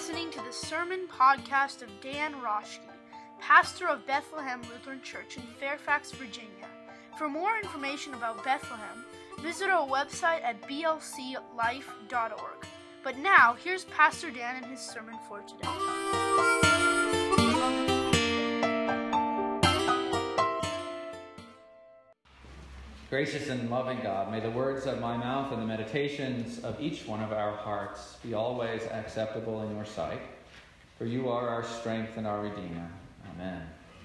listening to the sermon podcast of Dan Roschke, pastor of Bethlehem Lutheran Church in Fairfax, Virginia. For more information about Bethlehem, visit our website at blclife.org. But now, here's Pastor Dan and his sermon for today. Gracious and loving God, may the words of my mouth and the meditations of each one of our hearts be always acceptable in your sight, for you are our strength and our Redeemer. Amen.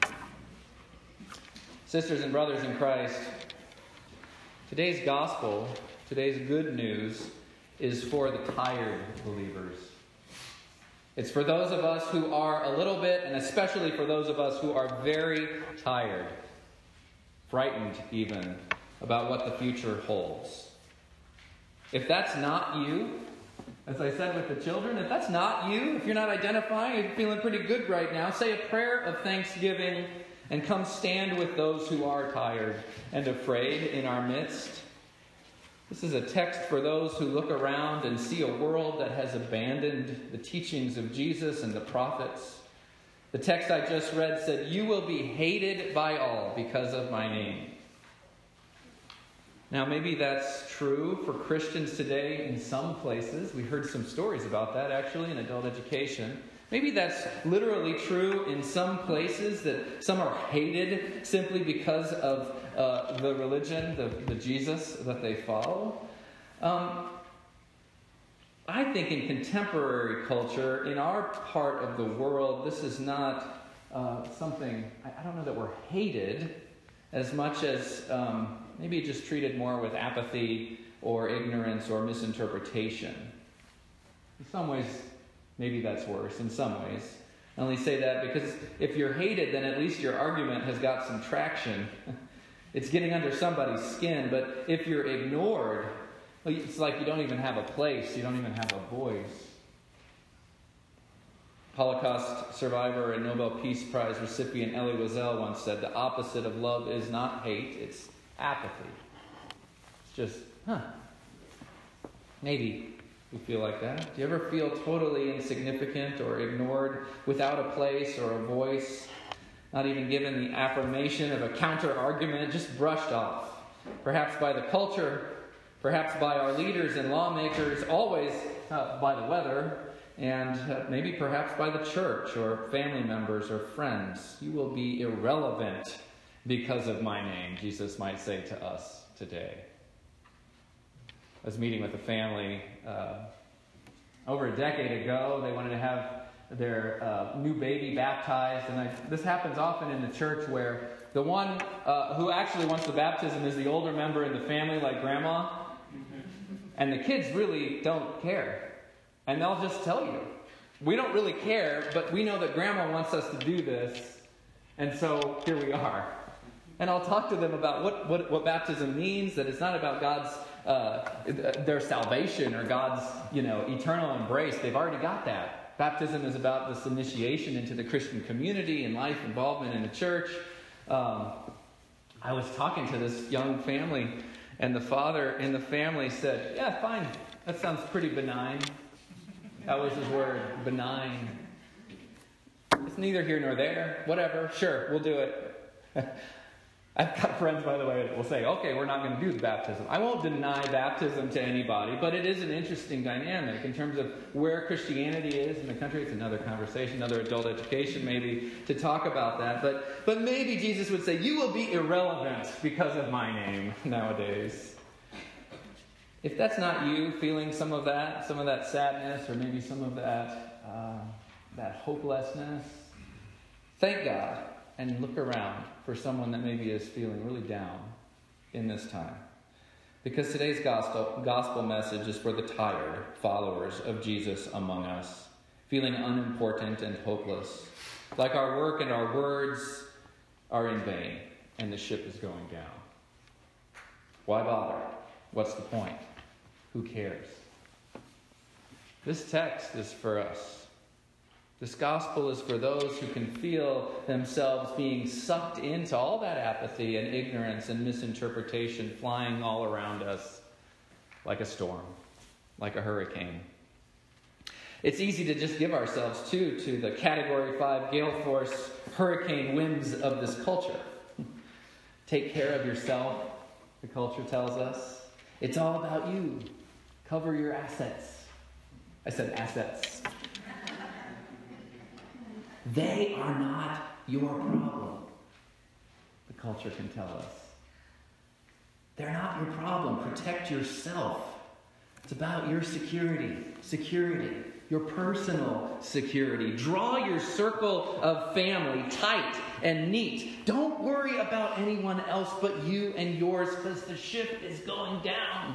Sisters and brothers in Christ, today's gospel, today's good news, is for the tired believers. It's for those of us who are a little bit, and especially for those of us who are very tired, frightened even, about what the future holds. If that's not you, as I said with the children, if that's not you, if you're not identifying, you're feeling pretty good right now, say a prayer of thanksgiving and come stand with those who are tired and afraid in our midst. This is a text for those who look around and see a world that has abandoned the teachings of Jesus and the prophets. The text I just read said, "You will be hated by all because of my name." Now, maybe that's true for Christians today in some places. We heard some stories about that, actually, in adult education. Maybe that's literally true in some places, that some are hated simply because of the religion, the Jesus that they follow. I think in contemporary culture, in our part of the world, this is not something, I don't know that we're hated as much as maybe just treated more with apathy or ignorance or misinterpretation. In some ways, maybe that's worse. In some ways. I only say that because if you're hated, then at least your argument has got some traction. It's getting under somebody's skin. But if you're ignored, it's like you don't even have a place. You don't even have a voice. Holocaust survivor and Nobel Peace Prize recipient Elie Wiesel once said, "The opposite of love is not hate, it's apathy." It's just, maybe we feel like that. Do you ever feel totally insignificant or ignored, without a place or a voice, not even given the affirmation of a counter-argument, just brushed off? Perhaps by the culture, perhaps by our leaders and lawmakers, always by the weather, and maybe perhaps by the church or family members or friends. You will be irrelevant because of my name, Jesus might say to us today. I was meeting with a family over a decade ago. They wanted to have their new baby baptized, and this happens often in the church where the one who actually wants the baptism is the older member in the family, like grandma, and the kids really don't care. And they'll just tell you, "We don't really care, but we know that grandma wants us to do this, and so here we are." And I'll talk to them about what baptism means, that it's not about God's, their salvation or God's, eternal embrace. They've already got that. Baptism is about this initiation into the Christian community and life involvement in the church. I was talking to this young family, and the father in the family said, "Yeah, fine. That sounds pretty benign." That was his word, benign. It's neither here nor there. Whatever, sure, we'll do it. I've got friends, by the way, that will say, "Okay, we're not going to do the baptism." I won't deny baptism to anybody, but it is an interesting dynamic in terms of where Christianity is in the country. It's another conversation, another adult education maybe, to talk about that. But maybe Jesus would say, "You will be irrelevant because of my name" nowadays. If that's not you, feeling some of that sadness, or maybe some of that hopelessness, thank God and look around for someone that maybe is feeling really down in this time. Because today's gospel message is for the tired followers of Jesus among us, feeling unimportant and hopeless, like our work and our words are in vain and the ship is going down. Why bother? What's the point? Who cares? This text is for us. This gospel is for those who can feel themselves being sucked into all that apathy and ignorance and misinterpretation flying all around us like a storm, like a hurricane. It's easy to just give ourselves, too, to the Category 5 gale force hurricane winds of this culture. Take care of yourself, the culture tells us. It's all about you. Cover your assets. I said assets. They are not your problem, the culture can tell us. They're not your problem. Protect yourself. It's about your security, your personal security. Draw your circle of family tight and neat. Don't worry about anyone else but you and yours, because the ship is going down.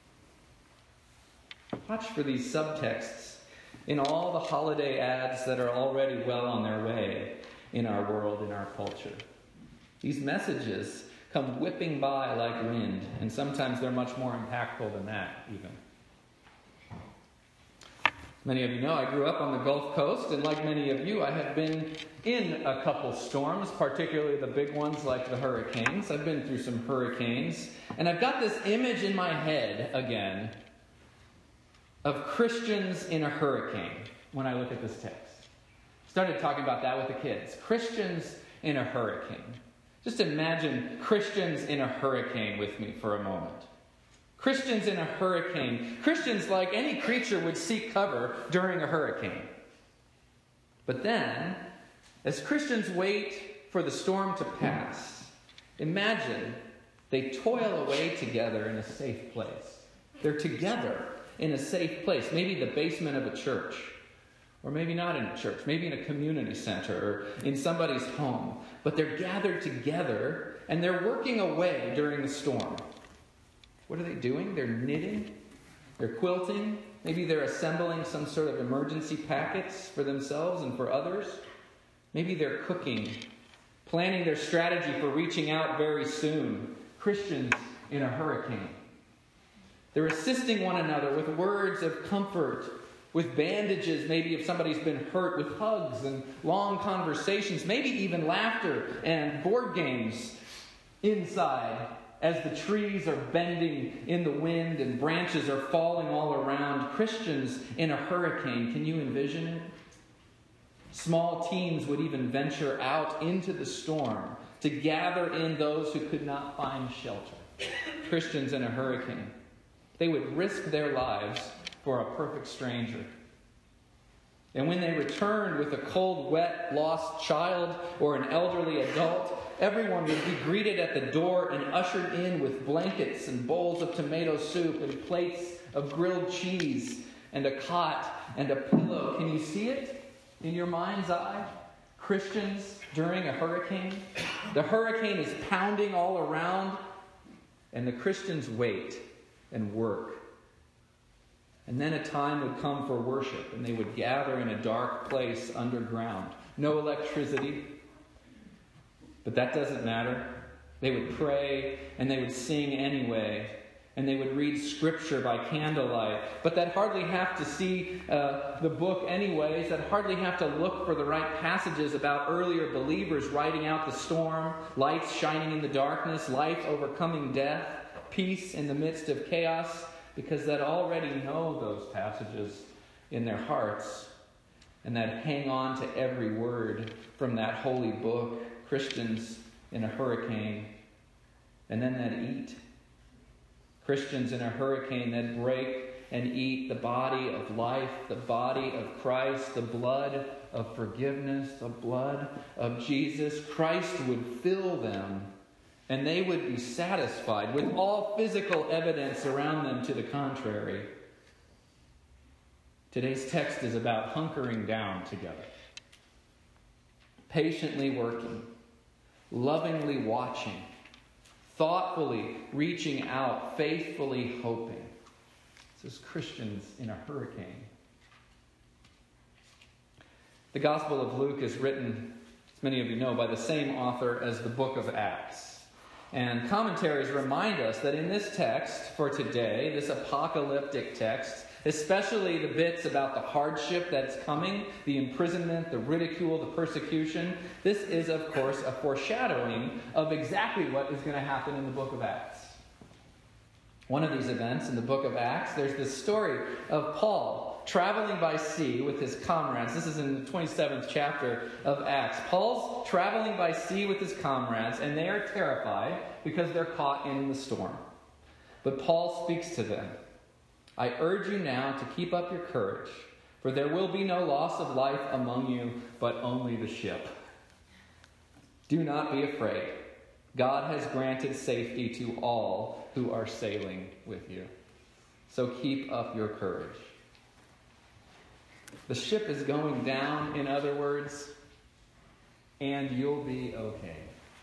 Watch for these subtexts in all the holiday ads that are already well on their way in our world, in our culture. These messages come whipping by like wind, and sometimes they're much more impactful than that, even. Many of you know I grew up on the Gulf Coast, and like many of you, I have been in a couple storms, particularly the big ones like the hurricanes. I've been through some hurricanes, and I've got this image in my head again of Christians in a hurricane when I look at this text. Started talking about that with the kids. Christians in a hurricane. Just imagine Christians in a hurricane with me for a moment. Christians in a hurricane. Christians, like any creature, would seek cover during a hurricane. But then, as Christians wait for the storm to pass, imagine they toil away together in a safe place. They're together in a safe place, maybe the basement of a church, or maybe not in a church, maybe in a community center, or in somebody's home. But they're gathered together, and they're working away during the storm. What are they doing? They're knitting, they're quilting, maybe they're assembling some sort of emergency packets for themselves and for others. Maybe they're cooking, planning their strategy for reaching out very soon. Christians in a hurricane. They're assisting one another with words of comfort, with bandages, maybe if somebody's been hurt, with hugs and long conversations, maybe even laughter and board games inside as the trees are bending in the wind and branches are falling all around. Christians in a hurricane. Can you envision it? Small teams would even venture out into the storm to gather in those who could not find shelter. Christians in a hurricane. They would risk their lives for a perfect stranger. And when they returned with a cold, wet, lost child or an elderly adult, everyone would be greeted at the door and ushered in with blankets and bowls of tomato soup and plates of grilled cheese and a cot and a pillow. Can you see it in your mind's eye? Christians during a hurricane. The hurricane is pounding all around, and the Christians wait and work. And then a time would come for worship, and they would gather in a dark place underground. No electricity, but that doesn't matter. They would pray, and they would sing anyway, and they would read scripture by candlelight. But they'd hardly have to see the book anyways. They'd hardly have to look for the right passages about earlier believers riding out the storm, lights shining in the darkness, life overcoming death, peace in the midst of chaos, because they'd already know those passages in their hearts, and they'd hang on to every word from that holy book. Christians in a hurricane. And then they'd eat. Christians in a hurricane, they'd break and eat the body of life, the body of Christ, the blood of forgiveness, the blood of Jesus. Christ would fill them, and they would be satisfied with all physical evidence around them to the contrary. Today's text is about hunkering down together, patiently working, lovingly watching, thoughtfully reaching out, faithfully hoping. This is Christians in a hurricane. The Gospel of Luke is written, as many of you know, by the same author as the book of Acts. And commentaries remind us that in this text for today, this apocalyptic text, especially the bits about the hardship that's coming, the imprisonment, the ridicule, the persecution, this is, of course, a foreshadowing of exactly what is going to happen in the book of Acts. One of these events in the book of Acts, there's this story of Paul traveling by sea with his comrades. This is in the 27th chapter of Acts. Paul's traveling by sea with his comrades, and they are terrified because they're caught in the storm. But Paul speaks to them. I urge you now to keep up your courage, for there will be no loss of life among you, but only the ship. Do not be afraid. God has granted safety to all who are sailing with you. So keep up your courage. The ship is going down, in other words, and you'll be okay.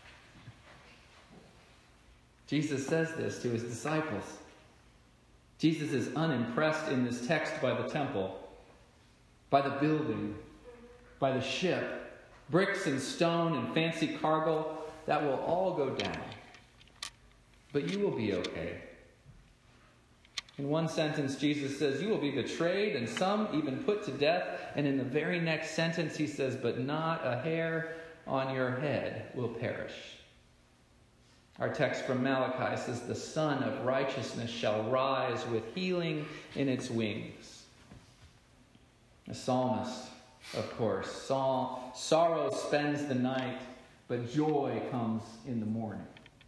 Jesus says this to his disciples. Jesus is unimpressed in this text by the temple, by the building, by the ship, bricks and stone and fancy cargo. That will all go down. But you will be okay. In one sentence, Jesus says, you will be betrayed and some even put to death. And in the very next sentence, he says, but not a hair on your head will perish. Our text from Malachi says, the Son of Righteousness shall rise with healing in its wings. The psalmist, of course, sorrow spends the night, but joy comes in the morning.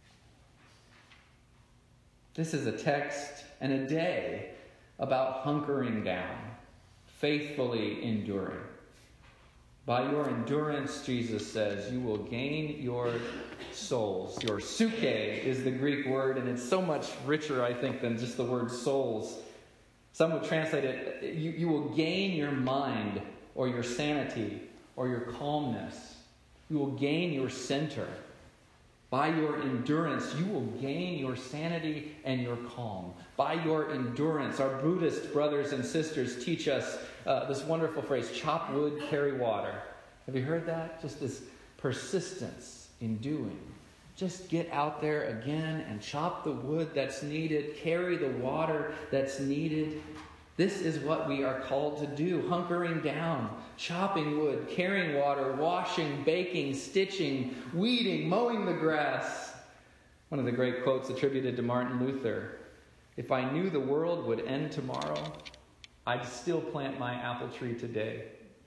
This is a text and a day about hunkering down, faithfully enduring. By your endurance, Jesus says, you will gain your souls. Your suke is the Greek word, and it's so much richer, I think, than just the word souls. Some would translate it, you will gain your mind or your sanity or your calmness. You will gain your center. By your endurance, you will gain your sanity and your calm. By your endurance, our Buddhist brothers and sisters teach us this wonderful phrase, chop wood, carry water. Have you heard that? Just this persistence in doing. Just get out there again and chop the wood that's needed, carry the water that's needed. This is what we are called to do, hunkering down, chopping wood, carrying water, washing, baking, stitching, weeding, mowing the grass. One of the great quotes attributed to Martin Luther, if I knew the world would end tomorrow, I'd still plant my apple tree today.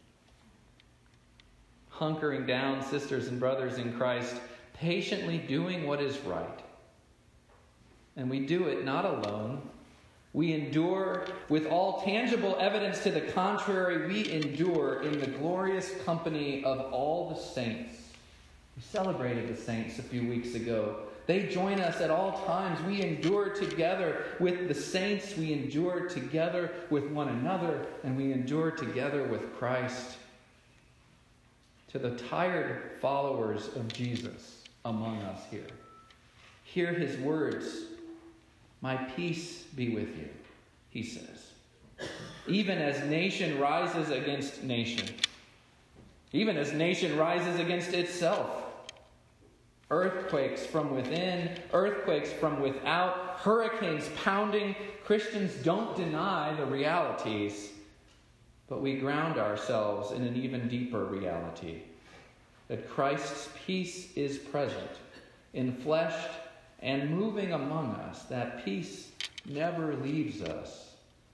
Hunkering down, sisters and brothers in Christ, patiently doing what is right. And we do it not alone. We endure with all tangible evidence to the contrary. We endure in the glorious company of all the saints. We celebrated the saints a few weeks ago. They join us at all times. We endure together with the saints. We endure together with one another. And we endure together with Christ. To the tired followers of Jesus among us here, hear his words. My peace be with you, he says. Even as nation rises against nation, even as nation rises against itself, earthquakes from within, earthquakes from without, hurricanes pounding, Christians don't deny the realities, but we ground ourselves in an even deeper reality, that Christ's peace is present, enfleshed, and moving among us. That peace never leaves us.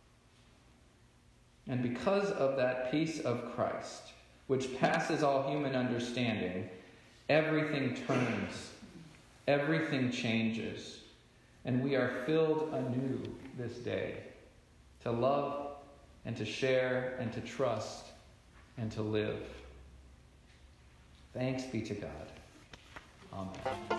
And because of that peace of Christ, which passes all human understanding, everything turns, everything changes, and we are filled anew this day to love and to share and to trust and to live. Thanks be to God. Amen.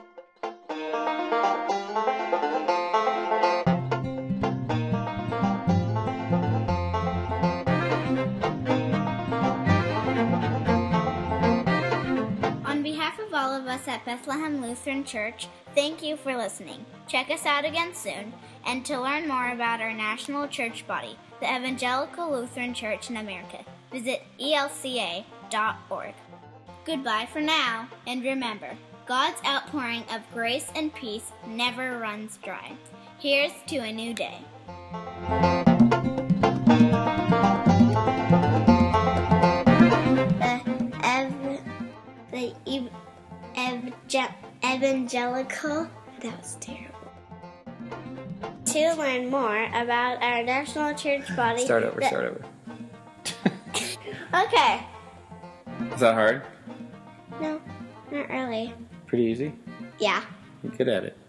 On behalf of all of us at Bethlehem Lutheran Church, thank you for listening. Check us out again soon, and to learn more about our national church body, the Evangelical Lutheran Church in America, visit elca.org. Goodbye for now, and remember, God's outpouring of grace and peace never runs dry. Here's to a new day. The Evangelical, that was terrible. To learn more about our national church body, Start over. Okay. Is that hard? No, not really. Pretty easy? Yeah. You're good at it.